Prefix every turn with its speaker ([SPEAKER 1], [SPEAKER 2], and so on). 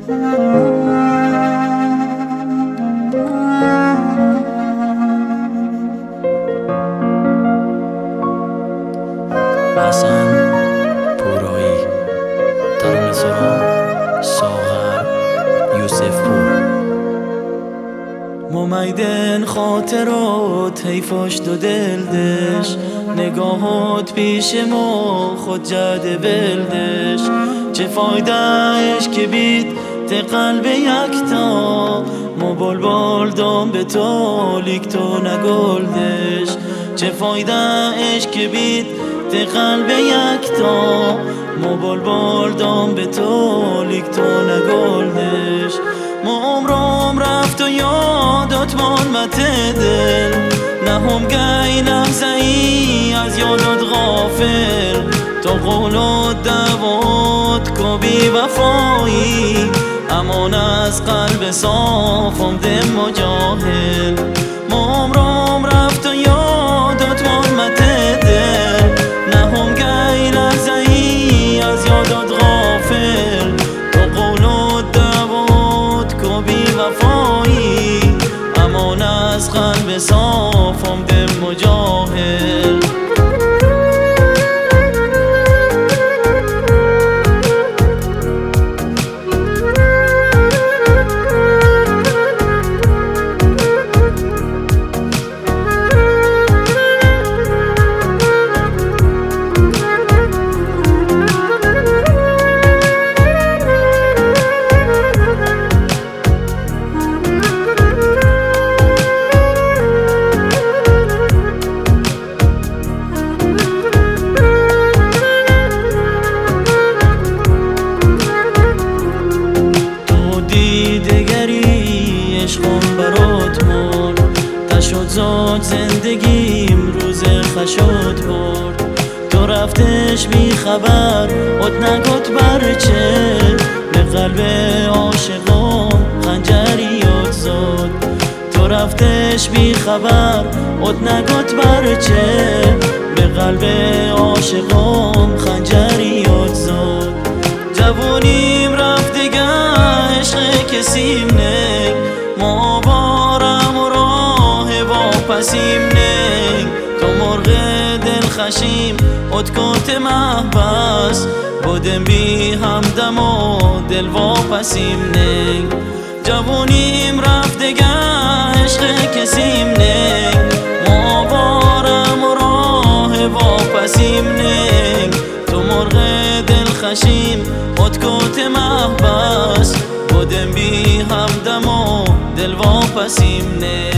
[SPEAKER 1] حسن پورایی، ترانه سرا ساغر یوسف پور. ممیدن خاطرات حیفاش دو دل دش، نگاهات پیش ما خود جده بلدش. چه فایدهش که بید ته قلب یکتا، ما بلبل دام به تو لیک تو نگلدش. چه فایدهش که بید ته قلب یکتا، ما بلبل دام به تو لیک تو نگلدش. ما عمرم رفت و یادت مانمت دل، نه هم گی لحظه ای از یادت غافل. تو قولت دوات کو بی وفایی، امان از قلب صافم دم مجاهل. ما عمرم رفت و یادت مانمت دل، نه هم گی لحظه ای از یادت غافل. تو قولت دوات کو بی وفایی، امان از قلب صافم دم مجاهل. عشقم برات مرد، تشد زاد زندگیم روز خشد برد. تو رفتش بی خبر ات نگات برچه، به قلب عاشقم خنجریات زاد. تو رفتش بی خبر ات نگات برچه، به قلب عاشقم خنجریات زاد. جوونیم رفت دیگه عشق کسیم نه، ما بارم و راه واپسیم نه. تو مرغ دل خشیم اتکات محبس، بودم بی همدم و دل واپسیم نه. جوونیم رفت دیگه عشق کسیم نه، ما بارم و راه واپسیم نه. تو مرغ دل خشیم اتکات محبس، بودم بی همدم و دل واپسیم نه.